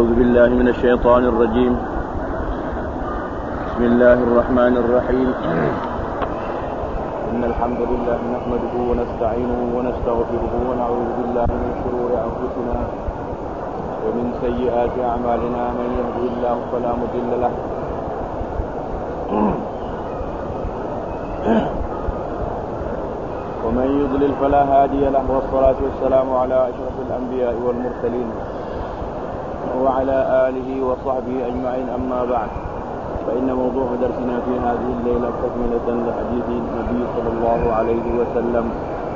أعوذ بالله من الشيطان الرجيم. بسم الله الرحمن الرحيم. إن الحمد لله نحمده ونستعينه ونستغفره ونعوذ بالله من شرور أنفسنا ومن سيئات أعمالنا. من يهده الله فلا مضل له ومن يضلل فلا هادي له. والصلاة والسلام على أشرف الأنبياء والمرسلين وعلى آله وصحبه أجمعين. أما بعد، فإن موضوع درسنا في هذه الليلة تكملة لحديث النبي صلى الله عليه وسلم: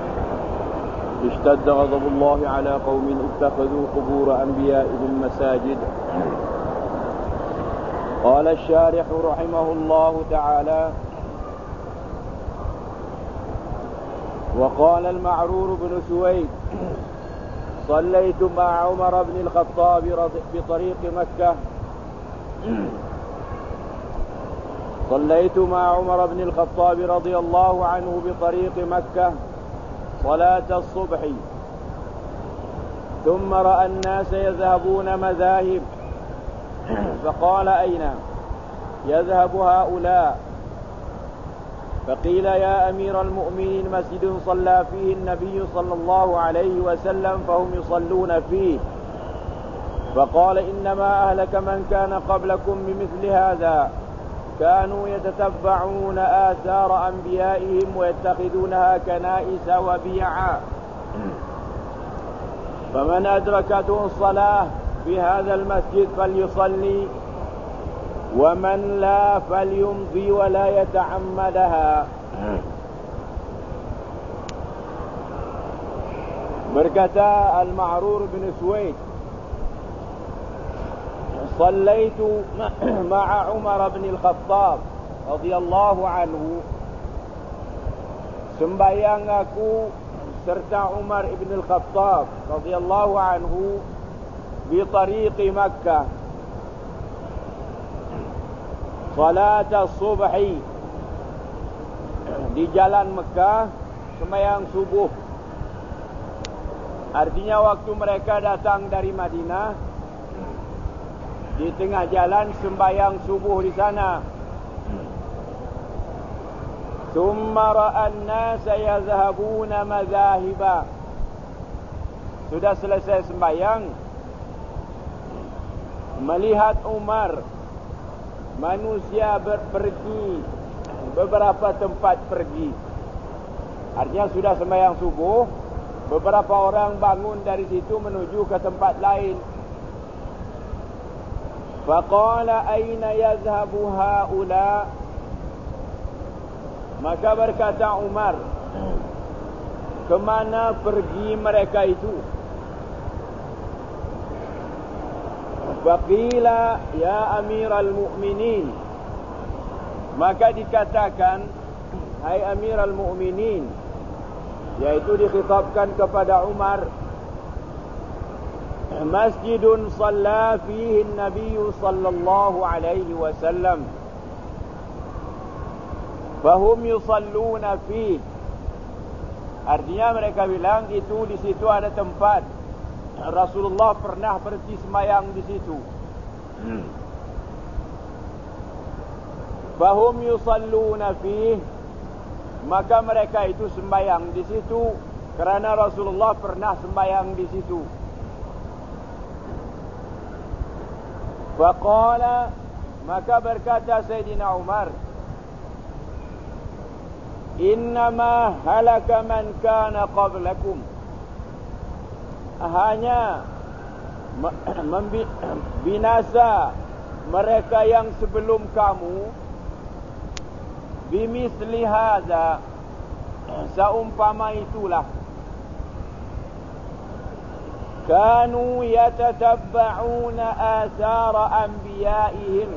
اشتد غضب الله على قوم اتخذوا قبور أنبيائهم مساجد. قال الشارح رحمه الله تعالى: وقال المعرور بن سويد: صليت مع عمر بن الخطاب بطريق مكة صليت مع عمر بن الخطاب رضي الله عنه بطريق مكة صلاة الصبح، ثم رأى الناس يذهبون مذاهب فقال: أين يذهب هؤلاء؟ فقيل: يا أمير المؤمنين، مسجد صلى فيه النبي صلى الله عليه وسلم فهم يصلون فيه. فقال: إنما أهلك من كان قبلكم بمثل هذا، كانوا يتتبعون آثار أنبيائهم ويتخذونها كنائس وبيعا، فمن أدركته الصلاة في هذا المسجد فليصلي، ومن لا فليمضي ولا يتعمدها. Berkata Al-Ma'rur bin Suwaid, صليت مع عمر بن الخطاب رضي الله عنه, sembahyang aku serta Umar ibn al-Khattab radhiyallahu anhu di tariqi Makkah salat as-subhi, di jalan Mekah sembahyang subuh. Artinya waktu mereka datang dari Madinah, di tengah jalan sembahyang subuh di sana. Thumma ra'a an-nasa yadhhabuna madhahiba, sudah selesai sembahyang, melihat Umar manusia pergi beberapa tempat pergi. Artinya sudah sembahyang subuh, beberapa orang bangun dari situ menuju ke tempat lain. Faqala: aina yadhhabu haula? Maka berkata Umar, kemana pergi mereka itu? Faqila: ya amiral mu'minin. Maka dikatakan, hai amiral mu'minin, yaitu dikhitabkan kepada Umar, masjidun shalla fihi an-nabiy sallallahu alaihi wasallam fahum yusalluna fihi. Artinya mereka bilang itu di situ ada tempat Rasulullah pernah berhenti sembahyang di situ. Fahum yusalluna fihi, maka mereka itu sembahyang di situ kerana Rasulullah pernah sembahyang di situ. Faqala, maka berkata Sayyidina Umar, innama halaka man kana qablakum, hanya binasa mereka yang sebelum kamu, bimisli hadza, seumpama itulah, kanu yatatabba'una athara anbiya'ihim,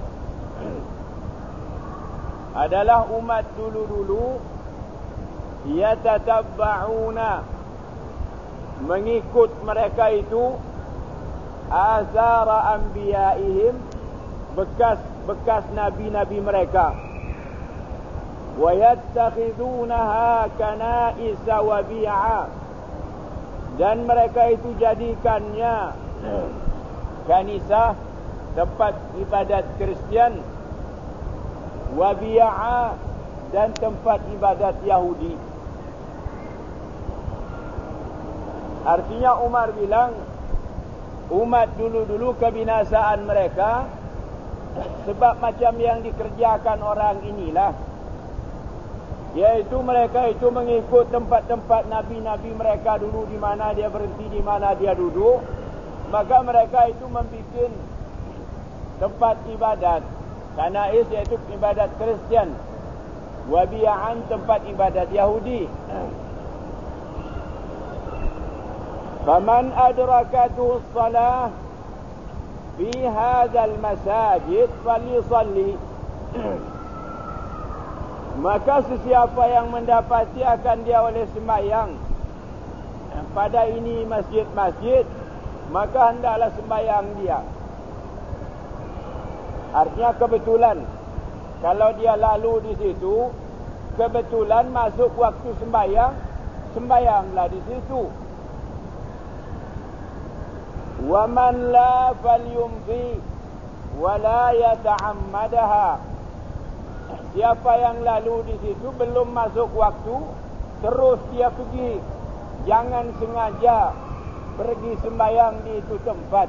adalah umat dulu-dulu, yatatabba'una, mengikut mereka itu, athara anbiya'ihim, bekas nabi-nabi mereka, wa yattakhidunaha kana'isa wa bi'a, dan mereka itu jadikannya kanisah, tempat ibadat Kristian, wa bi'a, dan tempat ibadat Yahudi. Artinya Umar bilang, umat dulu-dulu kebinasaan mereka sebab macam yang dikerjakan orang inilah, yaitu mereka itu mengikut tempat-tempat nabi-nabi mereka dulu, di mana dia berhenti, di mana dia duduk. Maka mereka itu membuat tempat ibadat kanais, yaitu ibadat Kristian, wabi'an, tempat ibadat Yahudi. Faman adrakatuhu as-salah fi hadzal masajid falyusalli. Maka sesiapa yang mendapati akan dia oleh sembahyang pada ini masjid-masjid, maka hendaklah sembahyang dia. Artinya kebetulan, kalau dia lalu di situ, kebetulan masuk waktu sembahyang, sembahyanglah di situ. Wa man la falyumdi wa la yata'ammadaha. Siapa yang lalu di situ belum masuk waktu, terus dia pergi, jangan sengaja pergi sembahyang di itu tempat.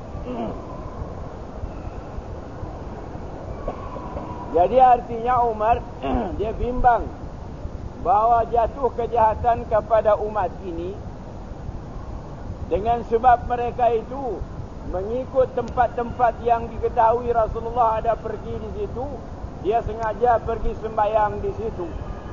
Jadi artinya Umar dia bimbang bahawa jatuh kejahatan kepada umat ini dengan sebab mereka itu mengikut tempat-tempat yang diketahui Rasulullah ada pergi di situ. Dia sengaja pergi sembahyang di situ.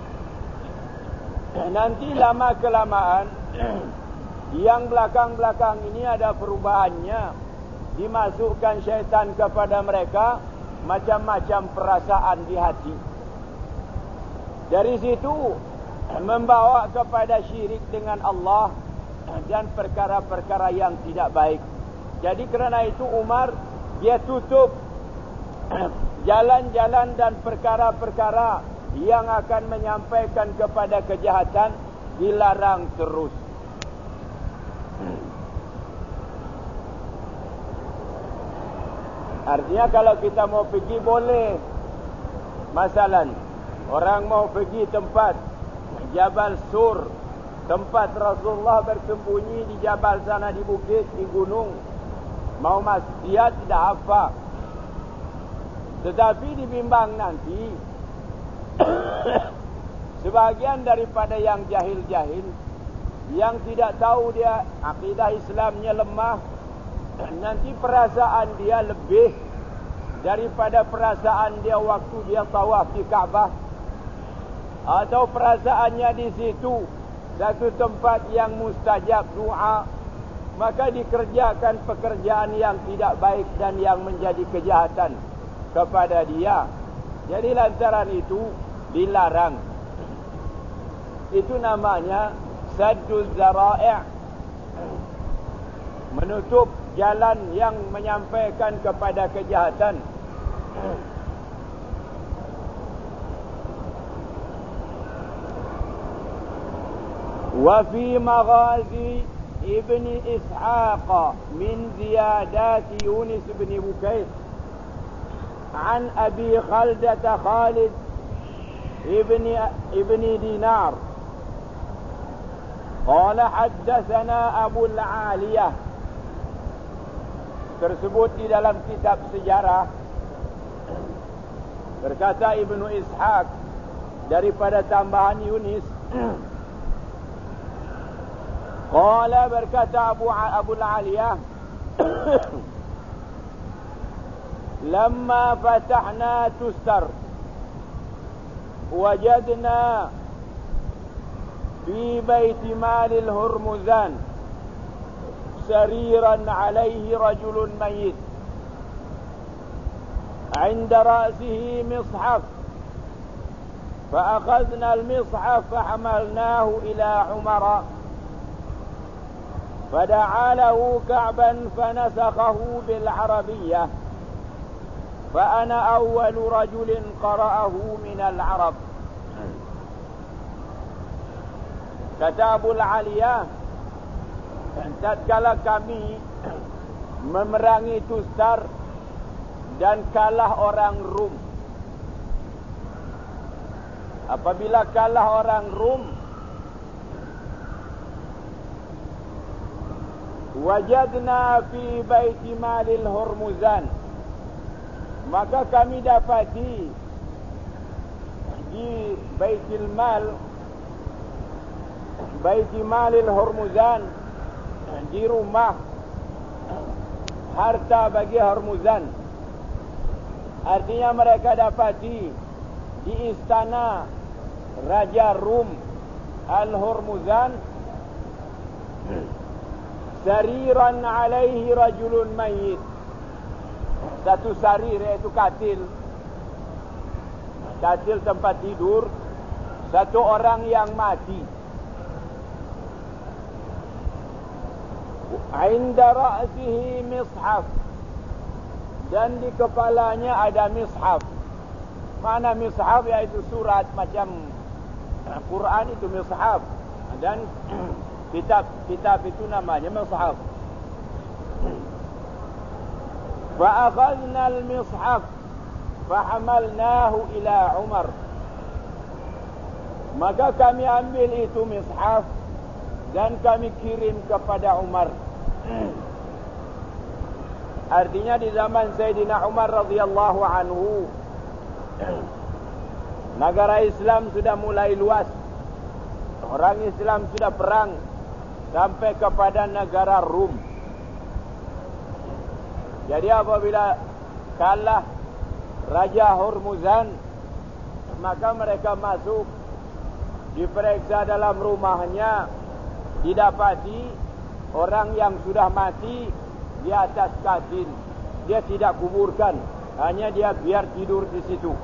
Nanti lama-kelamaan yang belakang-belakang ini ada perubahannya. Dimasukkan syaitan kepada mereka macam-macam perasaan di hati. Dari situ membawa kepada syirik dengan Allah dan perkara-perkara yang tidak baik. Jadi kerana itu Umar dia tutup jalan-jalan dan perkara-perkara yang akan menyampaikan kepada kejahatan, dilarang terus. Artinya kalau kita mau pergi boleh. Masalan, orang mau pergi tempat Jabal Sur, tempat Rasulullah bersembunyi di jabal sana, di bukit, di gunung. Mau dia tidak apa. Tetapi dibimbang nanti sebagian daripada yang jahil-jahil, yang tidak tahu dia akidah Islamnya lemah, nanti perasaan dia lebih daripada perasaan dia waktu dia tawaf di Kaabah, atau perasaannya di situ satu tempat yang mustajab doa, maka dikerjakan pekerjaan yang tidak baik dan yang menjadi kejahatan kepada dia. Jadi lantaran itu dilarang. Itu namanya sadduz zara'i', menutup jalan yang menyampaikan kepada kejahatan. Wa fi maghazi Ibn Ishaq min ziyadat Yunus bin Bukayr عن أبي خلدة خالد ابن دينار قال حدثنا أبو العالية. Tersebut di dalam kitab sejarah, berkata Ibnu Ishaq daripada tambahan Yunus, qala, berkata Abu al-Aliyah, لما فتحنا تستر وجدنا في بيت مال الهرمزان سريرا عليه رجل ميت عند رأسه مصحف فأخذنا المصحف فحملناه إلى عمر فدعا له كعبا فنسخه بالعربية فأنا أول رجل قرأه من العرب. Kata Abu al-Aliyah, tatkala kami memerangi Tustar dan kalah orang Rum. Apabila kalah orang Rum, wajadna fi baiti malil Hurmuzan, maka kami dapati di Baitul Mal, Baiti Malil Hurmuzan, di rumah harta bagi Hurmuzan. Artinya mereka dapati di istana Raja Rum Al-Hurmuzan sariran alaihi rajulun mayyit, satu sarir, iaitu katil tempat tidur, satu orang yang mati. Inda ra'sihi mishaf, dan di kepalanya ada mishaf. Mana mishaf? Iaitu surat macam Quran, itu mishaf. Dan kitab itu namanya mishaf. Fa'akhadna al-mishaf fahamalnahu ila Umar, maka kami ambil itu mishaf dan kami kirim kepada Umar. Artinya di zaman Sayyidina Umar radhiyallahu anhu, negara Islam sudah mulai luas. Orang Islam sudah perang sampai kepada negara Rum. Jadi apabila kalah Raja Hurmuzan, maka mereka masuk, diperiksa dalam rumahnya, didapati orang yang sudah mati di atas katil. Dia tidak kuburkan, hanya dia biar tidur di situ.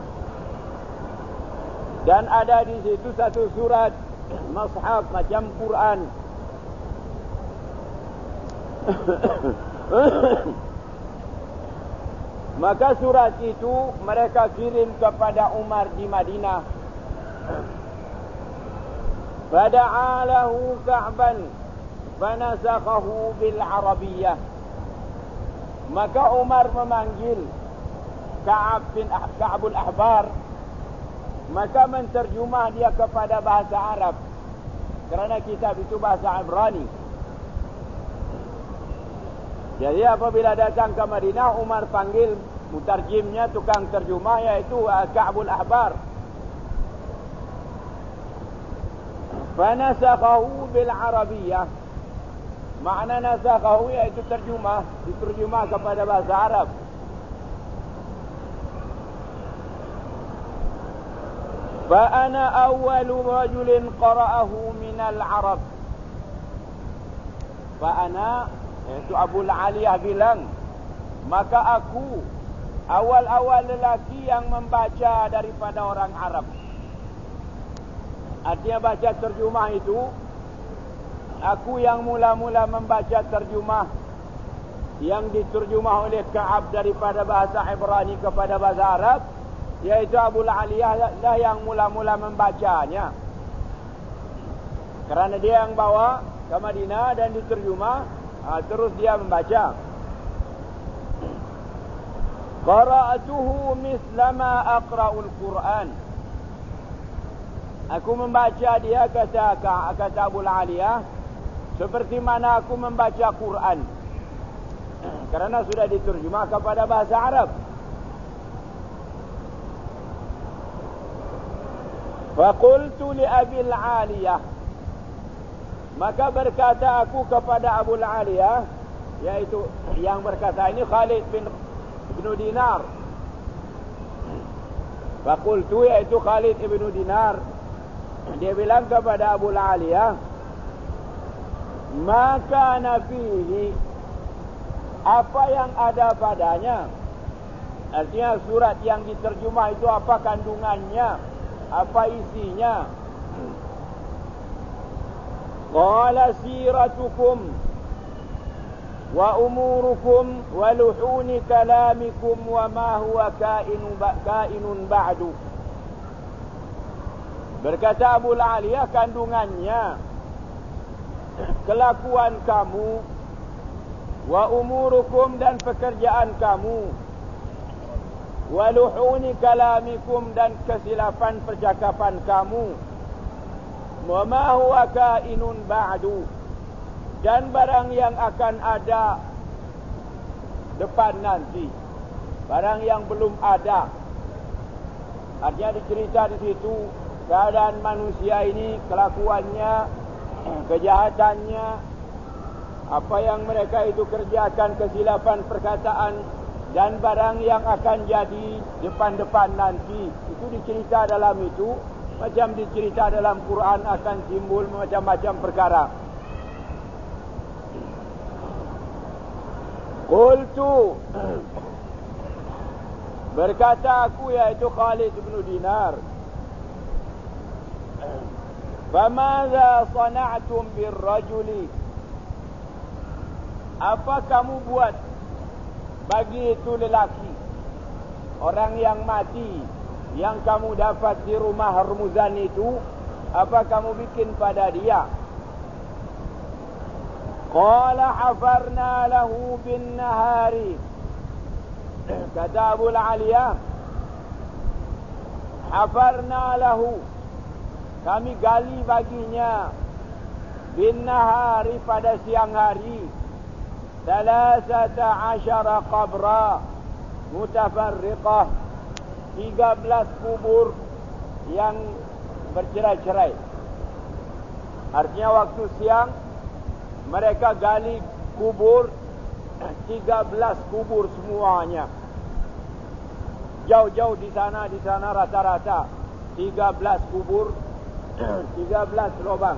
Dan ada di situ satu surat mushaf macam Quran. Maka surat itu mereka kirim kepada Umar di Madinah. Fada'a lahu Ka'ban fanasakhahu bil Arabiyyah. Maka Umar memanggil Ka'bul Ahbar, maka menterjemah dia kepada bahasa Arab, kerana kitab itu bahasa Ibrani. Jadi apabila datang ke Madinah, Umar panggil mutarjimnya, tukang terjemah, iaitu Ka'bul Ahbar. Fanasakhahu bil Arabiyyah. Makna nasakhahu iaitu terjemah, diterjemah kepada bahasa Arab. Fa ana awwalu rajulin qara'ahu minal Arab. Fa ana, iaitu Abu Aliyah bilang, maka aku awal-awal lelaki yang membaca daripada orang Arab. Artinya baca terjemah itu, aku yang mula-mula membaca terjemah yang diterjemah oleh Ka'ab daripada bahasa Ibrani kepada bahasa Arab, iaitu Abu Aliyah lah yang mula-mula membacanya. Kerana dia yang bawa ke Madinah dan diterjemah, terus dia membaca. Qara'atuhu mislama aqra'ul Quran. Aku membaca dia, kata Abu Aliyah, seperti mana aku membaca Quran, kerana sudah diterjemah kepada bahasa Arab. Faqultu li Abi Aliyah, maka berkata aku kepada Abu Aliyah, yaitu yang berkata ini Khalid bin Dinar. Faqultu, yaitu Khalid bin Dinar, dia bilang kepada Abu Aliyah, maka nafihi, apa yang ada padanya. Artinya surat yang diterjemah itu apa kandungannya, apa isinya. Qala siratukum wa umurukum wa luhuni kalamikum wa ma huwa kainun ba'du. Berkata Abu Aliyah, kandungannya kelakuan kamu wa umurukum dan pekerjaan kamu, wa luhuni kalamikum dan kesilapan percakapan kamu, wa ma huwa kainun ba'du dan barang yang akan ada depan nanti, barang yang belum ada. Artinya dicerita di situ keadaan manusia ini, kelakuannya, kejahatannya, apa yang mereka itu kerjakan, kesilapan perkataan, dan barang yang akan jadi depan-depan nanti. Itu dicerita dalam itu, macam dicerita dalam Quran akan timbul macam-macam perkara. Qultu, berkata aku, yaitu Khalid bin Dinar, famadza sana'tum birrajuli, apa kamu buat bagi itu lelaki, orang yang mati yang kamu dapat di rumah Hurmuzan itu, apa kamu bikin pada dia? Qala hafarna lahu bin nahari, kata Abu Aliyah, hafarna lahu, kami gali baginya, bin nahari pada siang hari, 13 qabra mutafarriqah, 13 kubur yang bercerai-cerai. Artinya waktu siang mereka gali kubur, 13 kubur semuanya. Jauh-jauh di sana rata-rata 13 kubur, 13 lubang.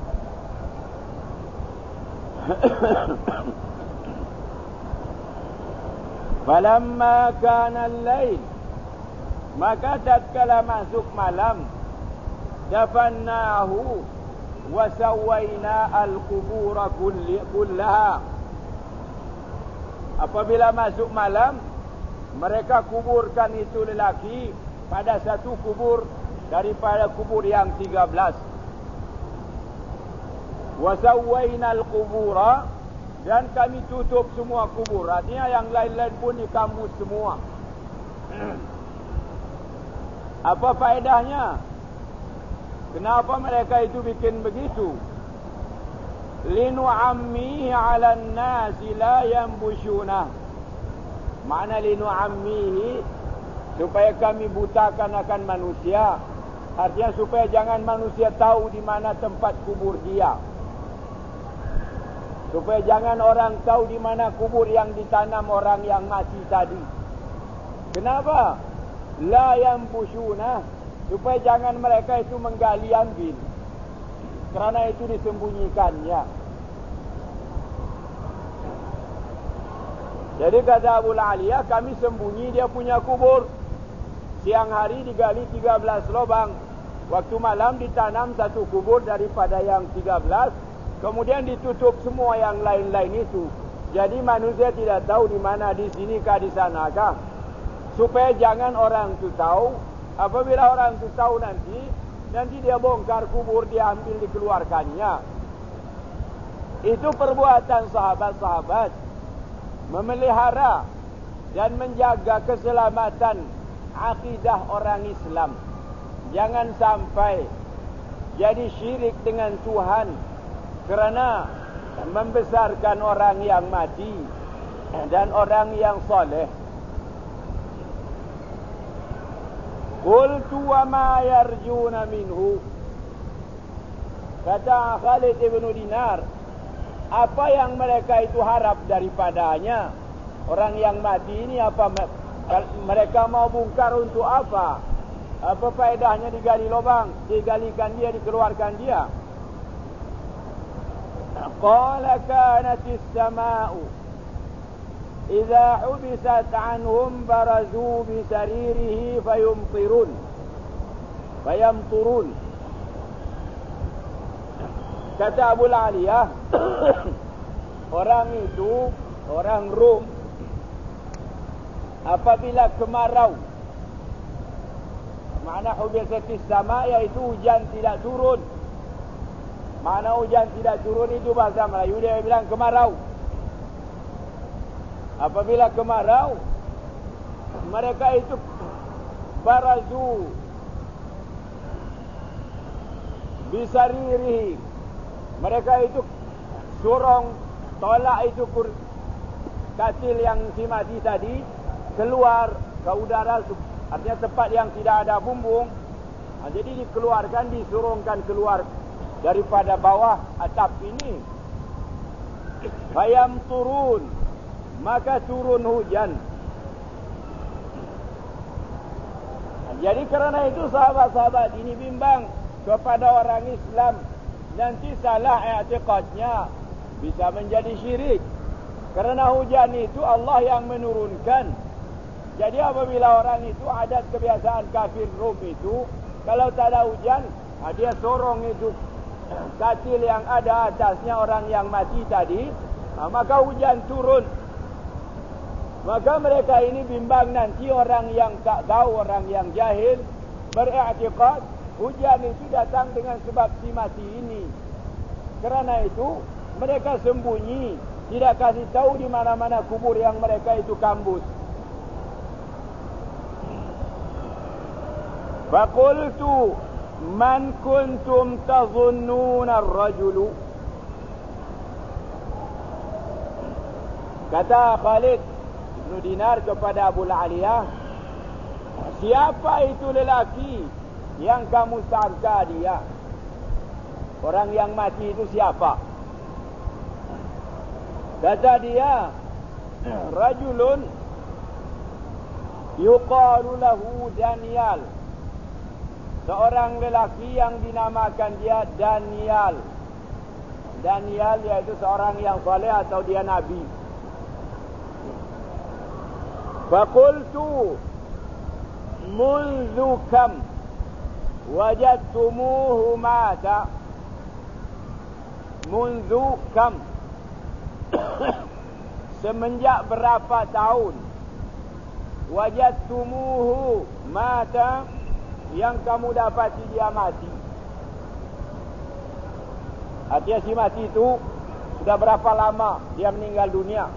Falamma kana al-lail, maka tatkala masuk malam, dafannahu wa sawwaina al-qubur kullaha. Apabila masuk malam, mereka kuburkan itu lelaki pada satu kubur daripada kubur yang 13. Wa sawwaina al-qubura, dan kami tutup semua kubur. Artinya yang lain-lain pun dikambus semua. Apa faedahnya? Kenapa mereka itu bikin begitu? Linu'ammihi 'alan nasi la yanbushuna. Makna linu'ammihi, supaya kami butakan akan manusia. Artinya supaya jangan manusia tahu di mana tempat kubur dia. Supaya jangan orang tahu di mana kubur yang ditanam orang yang mati tadi. Kenapa? La yanbushuna, supaya jangan mereka itu menggali ambil. Kerana itu disembunyikannya. Jadi kata Abu Aliyah, kami sembunyi dia punya kubur. Siang hari digali 13 lubang, waktu malam ditanam satu kubur daripada yang 13, kemudian ditutup semua yang lain-lain itu. Jadi manusia tidak tahu di mana, di sini kah, di sana kah. Supaya jangan orang itu tahu. Apabila orang itu tahu nanti dia bongkar kubur, dia ambil, dikeluarkannya. Itu perbuatan sahabat-sahabat memelihara dan menjaga keselamatan akidah orang Islam. Jangan sampai jadi syirik dengan Tuhan kerana membesarkan orang yang mati dan orang yang soleh. Qultu wa ma yarjuna minhu, kata Khalid bin Dinar, apa yang mereka itu harap daripadanya? Orang yang mati ini apa mereka mau bongkar untuk apa? Apa faedahnya digali lubang, digalikan dia, dikeluarkan dia? Qala kanatis sama'u idza hubisat anhum barazu bi saririhi fayamturun. Kata Abu Aliyah, orang itu, orang Rom, apabila kemarau, makna hubisatis sama, iaitu hujan tidak turun. Makna hujan tidak turun itu bahasa Melayu dia bilang kemarau. apabila kemarau, mereka itu barazu bisariri, mereka itu sorong tolak itu katil yang si mati tadi keluar ke udara, artinya tempat yang tidak ada bumbung. Jadi dikeluarkan, disurungkan keluar daripada bawah atap ini. Bayam turun, maka turun hujan. Jadi kerana itu sahabat-sahabat ini bimbang kepada orang Islam, nanti salah i'tiqadnya, bisa menjadi syirik. Kerana hujan itu Allah yang menurunkan. Jadi apabila orang itu adat kebiasaan kafir Rom itu, kalau tak ada hujan, dia sorong itu katil yang ada atasnya orang yang mati tadi, maka hujan turun. Maka mereka ini bimbang nanti orang yang tak tahu, orang yang jahil, beriktikad hujan itu datang dengan sebab si mati ini. Kerana itu mereka sembunyi, tidak kasih tahu di mana-mana kubur yang mereka itu kambus. Faqultu man kuntum tazunnuna ar-rajulu. Kata Khalid bin Dinar kepada Abu Aliyah, siapa itu lelaki yang kamu sangka dia? Orang yang mati itu siapa? Kata dia, rajulun yuqalu lahu Daniel. Seorang lelaki yang dinamakan dia Daniel. Daniel iaitu seorang yang soleh atau dia nabi. Faqultu munzu kam wajadtumuhu mata. Munzu kam, semenjak berapa tahun, wajadtumuhu mata, yang kamu dapati dia mati. Artinya si mati itu sudah berapa lama dia meninggal dunia?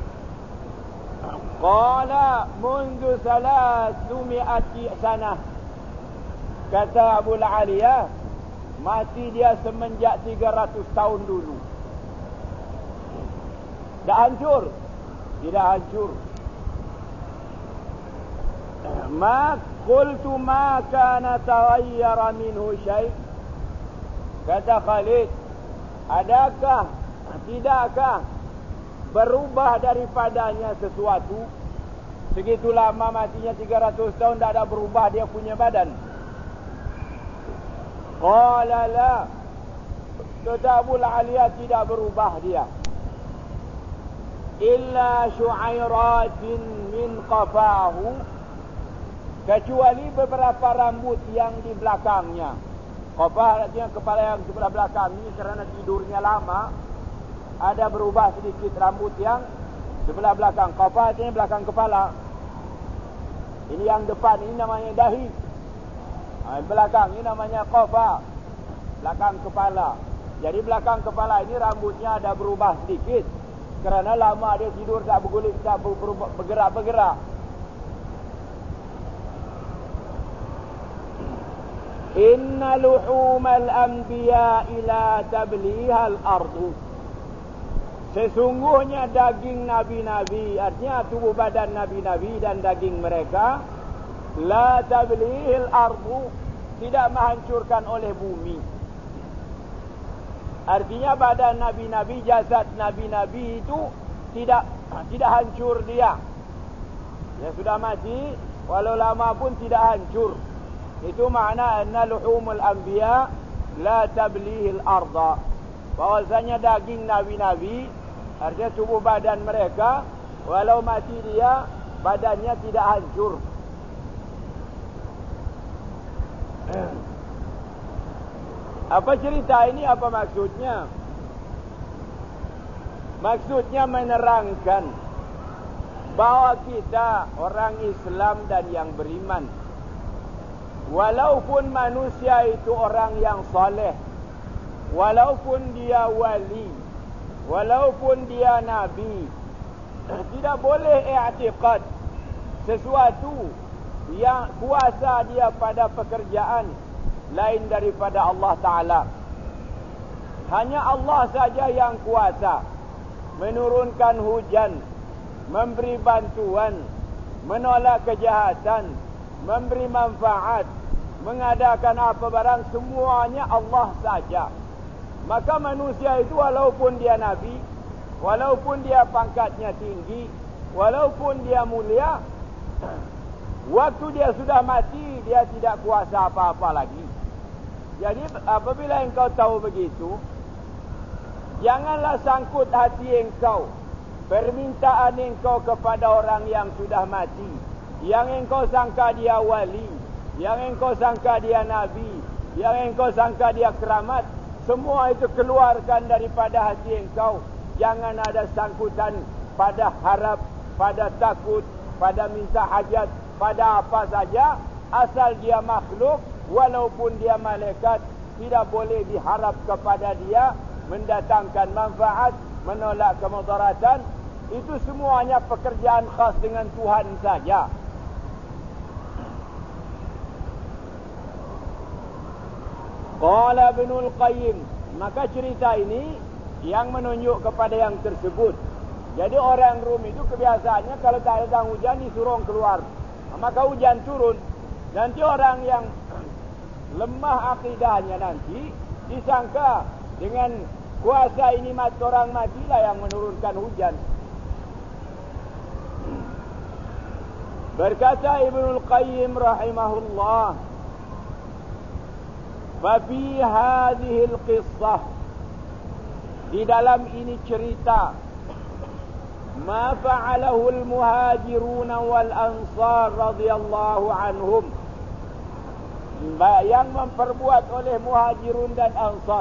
Qala mundu 300 sanah. Kata Abu Aliyah, mati dia semenjak 300 tahun dulu. Dah hancur? Tidak hancur. Qultu ma kana taghayyara minhu syai'. Kata Khalid, adakah, tidakkah berubah daripadanya sesuatu? Segitu lama matinya 300 tahun, tak ada berubah dia punya badan. Qala la. Kata Abu Aliyah, tidak berubah dia. Illa syu'airatin min qafahu, kecuali beberapa rambut yang di belakangnya. Qafah artinya kepala yang sebelah belakang ini, kerana tidurnya lama, ada berubah sedikit rambut yang sebelah belakang. Qafah artinya belakang kepala. Ini yang depan ini namanya dahi. Belakang ini namanya qafah, belakang kepala. Jadi belakang kepala ini rambutnya ada berubah sedikit, kerana lama dia tidur, tak berguling, tak bergerak-bergerak. Inna luhumal anbiya ila tablihal ardu. Sesungguhnya daging nabi-nabi, artinya tubuh badan nabi-nabi dan daging mereka, la tablihil ardu, tidak menghancurkan oleh bumi. Artinya badan nabi-nabi, jasad nabi-nabi itu tidak hancur dia. Dia sudah mati, walau lama pun tidak hancur. Itu makna anna luhumul anbiya la tablihil arda. Bahwasanya daging nabi-nabi, artinya tubuh badan mereka, walau mati dia, badannya tidak hancur. Apa cerita ini? Apa maksudnya? Maksudnya menerangkan bahawa kita orang Islam dan yang beriman, walaupun manusia itu orang yang soleh, walaupun dia wali, walaupun dia nabi, tidak boleh i'tiqad sesuatu yang kuasa dia pada pekerjaan lain daripada Allah Ta'ala. Hanya Allah saja yang kuasa menurunkan hujan, memberi bantuan, menolak kejahatan, memberi manfaat, mengadakan apa barang, semuanya Allah saja. Maka manusia itu walaupun dia nabi, walaupun dia pangkatnya tinggi, walaupun dia mulia, waktu dia sudah mati, dia tidak kuasa apa-apa lagi. Jadi apabila engkau tahu begitu, janganlah sangkut hati engkau permintaan engkau kepada orang yang sudah mati, yang engkau sangka dia wali, yang engkau sangka dia nabi, yang engkau sangka dia keramat. Semua itu keluarkan daripada hati engkau. Jangan ada sangkutan pada harap, pada takut, pada minta hajat, pada apa saja. Asal dia makhluk, walaupun dia malaikat, tidak boleh diharap kepada dia mendatangkan manfaat, menolak kemudaratan. Itu semuanya pekerjaan khas dengan Tuhan saja. Qala Ibnul Qayyim, maka cerita ini yang menunjuk kepada yang tersebut. Jadi orang Rum itu kebiasaannya kalau tak ada hujan disuruh keluar, maka hujan turun. Nanti orang yang lemah akidahnya nanti disangka dengan kuasa ini orang matilah yang menurunkan hujan. Berkata Ibnul Qayyim rahimahullah, "Fafi hadhil qissah", di dalam ini cerita, "ma fa'alahu al-muhajirun wal ansar radhiyallahu anhum", yang memperbuat oleh muhajirun dan ansar.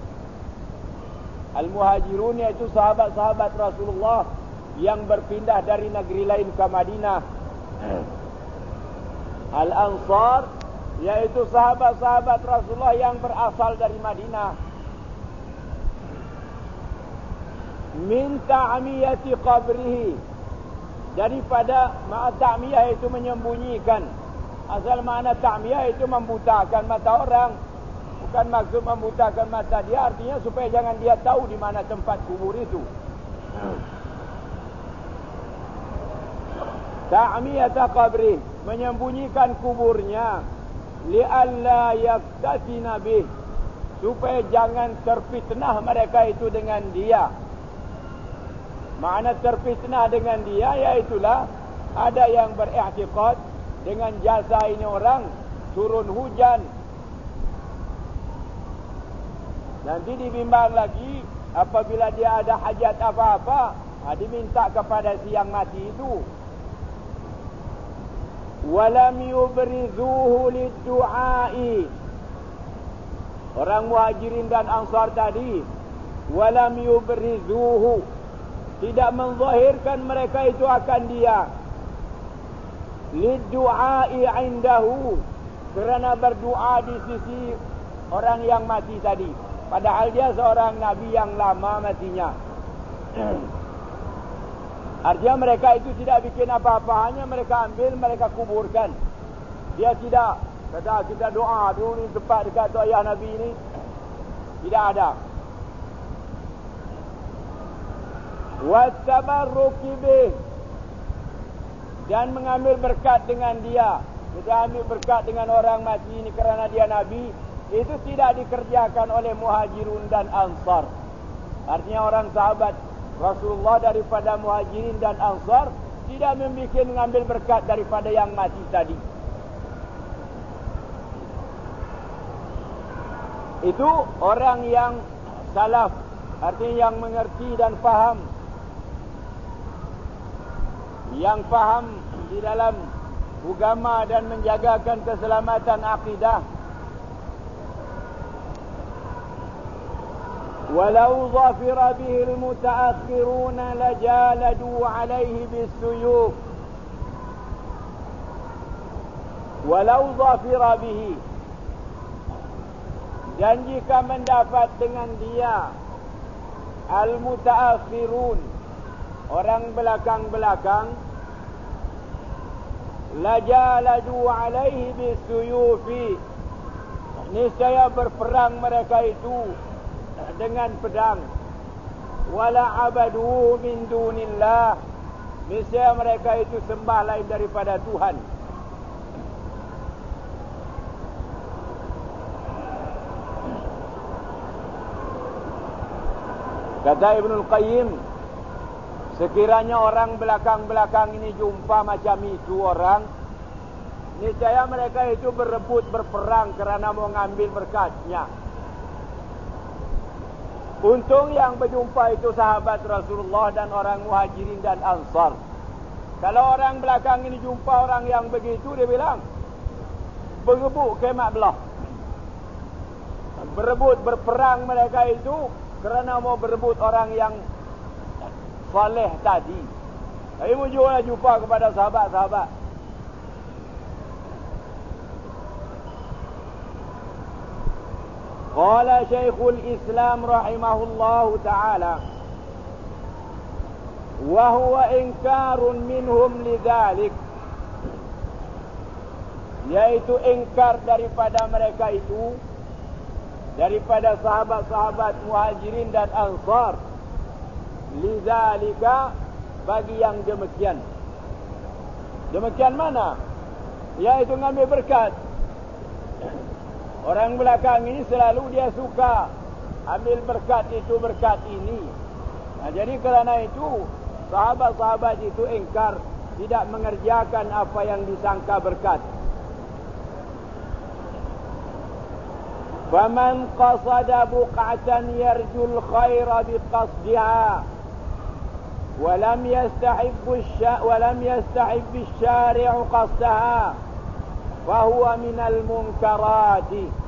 Al-muhajirun iaitu sahabat-sahabat Rasulullah yang berpindah dari negeri lain ke Madinah. Al-ansar iaitu sahabat-sahabat Rasulullah yang berasal dari Madinah. Min ta'miyati qabrihi, daripada ta'miyah itu menyembunyikan. Asal makna ta'miyah itu membutakan mata orang. Bukan maksud membutakan mata dia, artinya supaya jangan dia tahu di mana tempat kubur itu. Ta'miyata qabri, menyembunyikan kuburnya. Li'alla yaftatina bih, supaya jangan terfitnah mereka itu dengan dia. Makna terfitnah dengan dia iaitulah ada yang beriktikad dengan jasa ini orang turun hujan. Nanti dibimbang lagi apabila dia ada hajat apa-apa, diminta kepada si yang mati itu. Walam yubrizuhu lid-du'ai, orang muhajirin dan ansar tadi, walam yubrizuhu, tidak menzahirkan mereka itu akan dia, lid-du'ai indahu, kerana berdoa di sisi orang yang mati tadi, padahal dia seorang nabi yang lama matinya. Artinya mereka itu tidak bikin apa-apa, hanya mereka ambil, mereka kuburkan. Dia tidak kata kita doa dulu ni tempat dekat tu ayah Nabi ni. Tidak ada. Wattabarruki bih, dan mengambil berkat dengan dia. Kita ambil berkat dengan orang mati ini kerana dia Nabi. Itu tidak dikerjakan oleh muhajirun dan ansar. Artinya orang sahabat Rasulullah daripada muhajirin dan ansar tidak membuat mengambil berkat daripada yang mati tadi. Itu orang yang salaf, artinya yang mengerti dan faham, yang faham di dalam agama dan menjagakan keselamatan akidah. Walau zafira bihi al-mutaakhirun lajaladu alaihi bis-suyuf. Walau zafira bihi, dan jika mendapat dengan dia al-mutaakhirun, orang belakang-belakang, lajaladu alaihi bisuyufi, niscaya berperang mereka itu dengan pedang. Wala abadu min dunillah, niscaya mereka itu sembah lain daripada Tuhan. Kata Ibnul Qayyim, sekiranya orang belakang-belakang ini jumpa macam itu orang, niscaya mereka itu berebut berperang kerana mau ngambil berkatnya. Untung yang berjumpa itu sahabat Rasulullah dan orang Muhajirin dan Ansar. Kalau orang belakang ini jumpa orang yang begitu, dia bilang, berebut kemat belah. Berebut berperang mereka itu kerana mau berebut orang yang saleh tadi. Tapi mujurlah jumpa kepada sahabat-sahabat. Qala Syekhul Islam rahimahullahu ta'ala, wa huwa inkarun minhum lidzalik, yaitu ingkar daripada mereka itu, daripada sahabat-sahabat Muhajirin dan Ansar, lidzalika, bagi yang demikian. Demikian mana? Yaitu ngambil berkat. Orang belakang ini selalu dia suka ambil berkat itu, berkat ini. Nah, jadi kerana itu sahabat-sahabat itu ingkar, tidak mengerjakan apa yang disangka berkat. Faman qasada buq'atan yarjul khaira biqasdiha wa lam yastahib bisyari'u qasdaha fahuwa minal munkarati.